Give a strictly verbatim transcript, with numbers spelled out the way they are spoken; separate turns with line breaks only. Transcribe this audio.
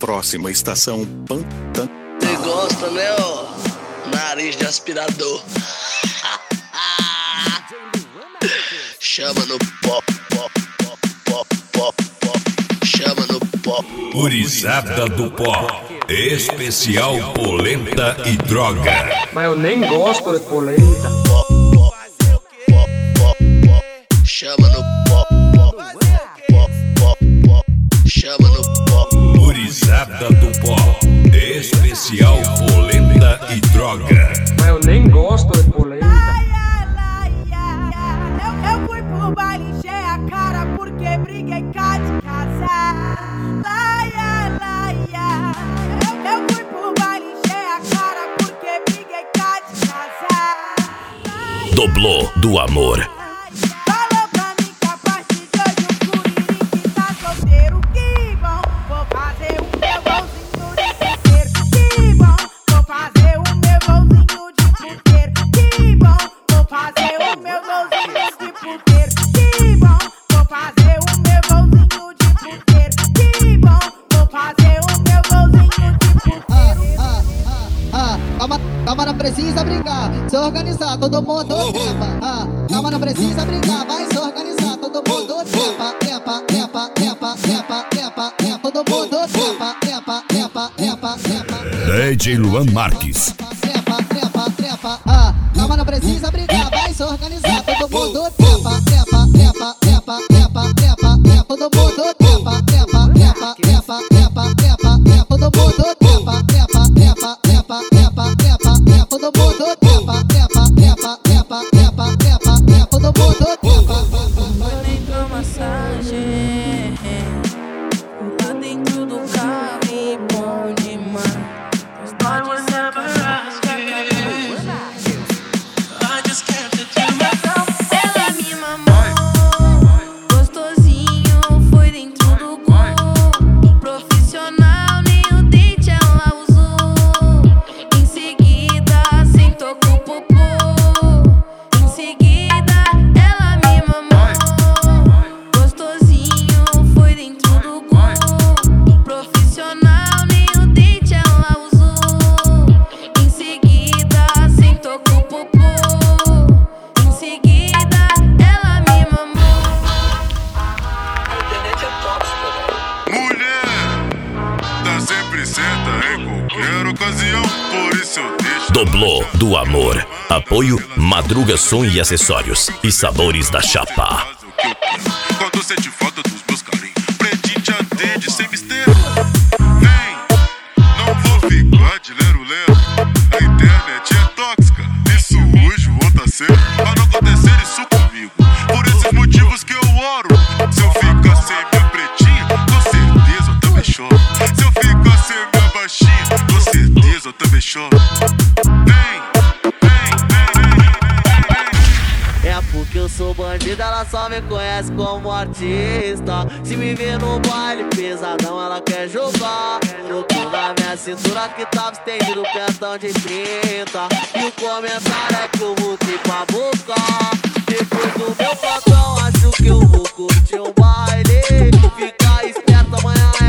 próxima estação Pantanal.
Você gosta, né, ó? Nariz de aspirador. Chama no pop, pop, pop, pop, pop, pop. Chama no pop.
Gurizada do pó. Especial polenta e droga.
Mas eu nem gosto de polenta.
Pop, pop, pop, pop, pop. Chama no pop, pop, pop, pop, pop. Chama no pop.
Gurizada do pó. Especial polenta e droga.
Mas eu nem gosto de polenta.
Eu fui pro baile, encher a cara porque briguei cá de casa. Laia, laia. Eu fui pro baile, encher a cara porque briguei cá de casa.
Doblô do amor.
Falou pra mim que a partir de hoje o Curirique tá solteiro. Que bom, vou fazer o meu golzinho de puteiro. Que bom, vou fazer o meu golzinho de puteiro. Que bom, vou fazer o meu golzinho de puteiro. Que bom, vou fazer o meu golzinho de puteiro. Que bom, vou fazer o meu golzinho de puteiro.
Ah, ah, ah, calma, calma, não precisa brigar. Se organizar, todo mundo trepa. Ah, calma, não precisa brigar. Vai se organizar, todo mundo trepa. Trepa, trepa, trepa, trepa, trepa, trepa. Todo mundo trepa, trepa, trepa, trepa, trepa.
D J Luan Marques.
Trepa, trepa, trepa. Ah, calma, não precisa brigar. Vai se organizar, todo mundo trepa. Trepa, trepa, trepa, trepa, trepa, trepa. Todo mundo trepa, trepa, trepa, trepa, trepa, trepa, trepa. Todo mundo trepa, trepa, trepa, trepa, trepa, trepa, trepa. Todo mundo trepa, trepa, trepa, trepa, trepa, trepa, trepa. Todo mundo trepa.
Foi dentro massagem, lá dentro do carro e bom demais. Mas pode ser ela me mamou, gostosinho, foi dentro do gol. Profissional, nem o dente ela usou. Em seguida, sentou com o popô. Em seguida, ela me mamou, gostosinho, foi dentro do gol. Profissional, nem o dente ela usou. Em seguida, sentou com o popô. Em seguida, ela me mamou.
A internet é tóxica, velho.
Mulher, tá sempre certa em qualquer ocasião, por isso eu deixo.
Doblô do amor. Apoio Madruga Som e Acessórios. E Sabores da Chapa.
Quando sente falta dos meus carinhos, pretinho te atende sem mistério. Vem, não vou ficar de lero-lero. A internet é tóxica, isso hoje vou tá certo. Pra não acontecer isso comigo, por esses motivos que eu oro. Se eu ficar sem minha pretinha, com certeza eu também choro. Se eu ficar sem minha baixinha, com certeza eu também choro. Vem, vem, vem, vem, vem, vem.
É porque eu sou bandido, ela só me conhece como artista. Se me vê no baile pesadão, ela quer jogar. Eu tô na minha cintura que tava estendido, pentão de trinta. E o comentário é que eu voltei pra buscar. Depois do meu plantão, acho que eu vou curtir um baile. Fica esperto, amanhã